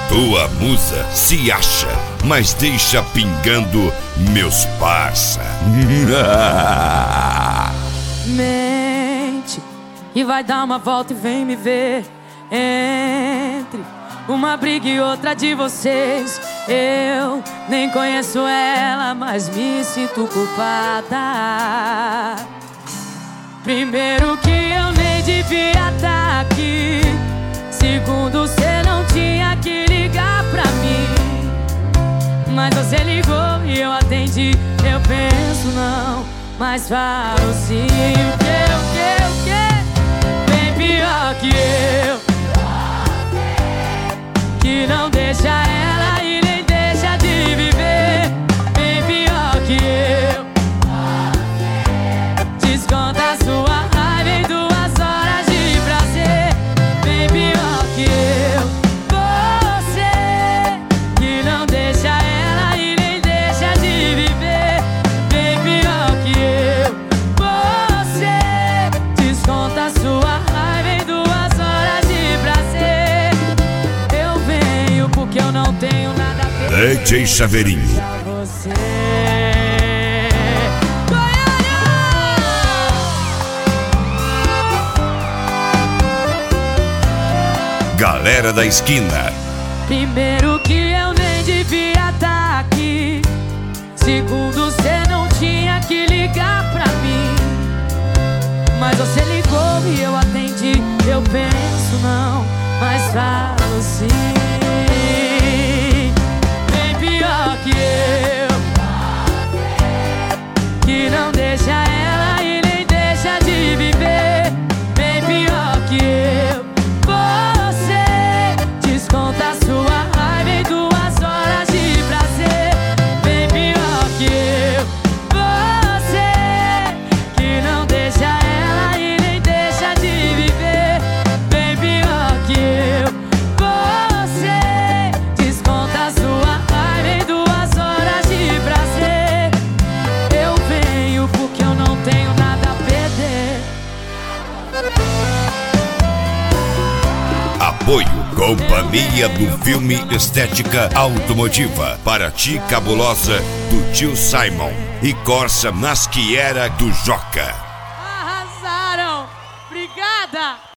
Tua musa se acha, mas deixa pingando meus parça. Mente e vai dar uma volta e vem me ver. Entre uma briga e outra de vocês, eu nem conheço ela, mas me sinto culpada. Primeiro que eu nem devia estar aqui. Segundo, cê não tinha que ligar pra mim. Mas você ligou e eu atendi. Eu penso não, mas falo sim. O que? Bem pior que eu, que não deixa ela e nem deixa de viver. Bem pior que eu, desconta sua raiva em 2 horas de prazer. Bem pior que eu, você que não deixa ela e nem deixa de viver. Bem pior que eu, você desconta sua raiva em 2 horas de prazer. Eu venho porque eu não tenho nada a ver. DJ Chaveirinho. Você. Galera da esquina. Primeiro que eu nem devia estar aqui. Segundo, cê não tinha que ligar pra mim. Mas você ligou e eu atendi. Eu penso não, mas falo sim. Bem pior que eu, que não deixa ela e nem deixa de viver. Bem pior que eu, você desconta sua raiva em 2 horas de prazer. Bem pior que eu, você que não deixa ela e nem deixa de viver. Bem pior que eu, você desconta sua raiva em 2 horas de prazer. Eu venho porque eu não tenho nada a perder. Apoio Companhia do Filme Estética Automotiva. Paraty Cabulosa do Tio Simon e Corsa Nasquiera do Joca. Arrasaram! Obrigada!